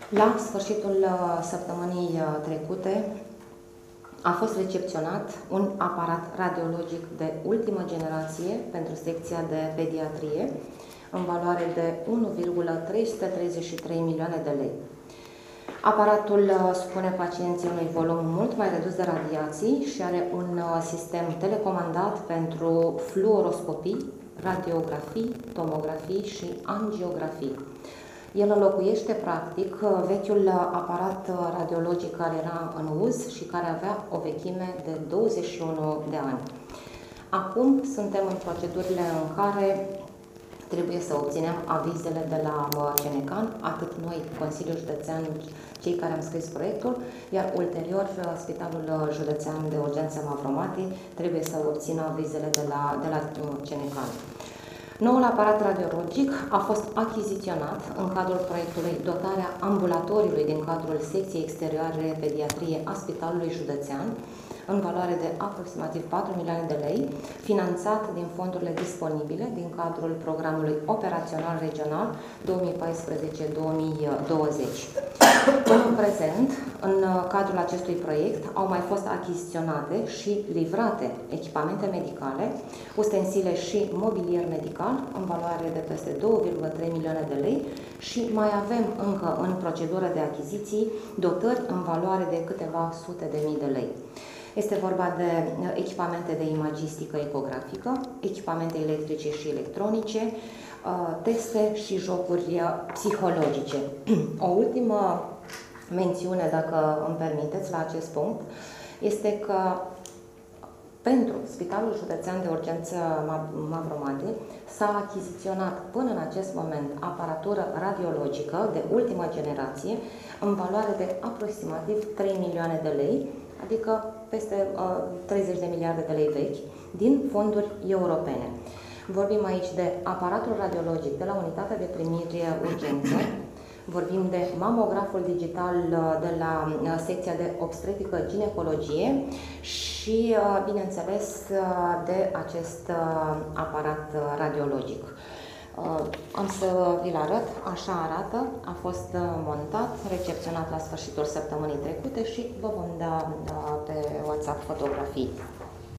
La sfârșitul săptămânii trecute a fost recepționat un aparat radiologic de ultimă generație pentru secția de pediatrie în valoare de 1,333 milioane de lei. Aparatul supune pacienții unui volum mult mai redus de radiații și are un sistem telecomandat pentru fluoroscopii, radiografii, tomografii și angiografii. El înlocuiește, practic, vechiul aparat radiologic care era în uz și care avea o vechime de 21 de ani. Acum suntem în procedurile în care trebuie să obținem avizele de la CNCAN, atât noi, Consiliul Județean, cei care am scris proiectul, iar ulterior Spitalul Județean de Urgență Mavrommati trebuie să obțină avizele de la CNCAN. Noul aparat radiologic a fost achiziționat în cadrul proiectului Dotarea ambulatoriului din cadrul secției exterioare pediatrie a Spitalului Județean, în valoare de aproximativ 4 milioane de lei, finanțat din fondurile disponibile din cadrul Programului Operațional Regional 2014-2020. Până în prezent, în cadrul acestui proiect, au mai fost achiziționate și livrate echipamente medicale, ustensile și mobilier medical, în valoare de peste 2,3 milioane de lei și mai avem încă în procedură de achiziții dotări în valoare de câteva sute de mii de lei. Este vorba de echipamente de imagistică ecografică, echipamente electrice și electronice, teste și jocuri psihologice. O ultimă mențiune, dacă îmi permiteți, la acest punct, este că pentru Spitalul Județean de Urgență Mavrommati s-a achiziționat până în acest moment aparatură radiologică de ultimă generație în valoare de aproximativ 3 milioane de lei, adică peste 30 de miliarde de lei vechi, din fonduri europene. Vorbim aici de aparatul radiologic de la unitatea de primire urgență, vorbim de mamograful digital de la secția de obstetrică-ginecologie și, bineînțeles, de acest aparat radiologic. Am să vi-l arăt, așa arată, a fost montat, recepționat la sfârșitul săptămânii trecute și vă vom da pe WhatsApp fotografii.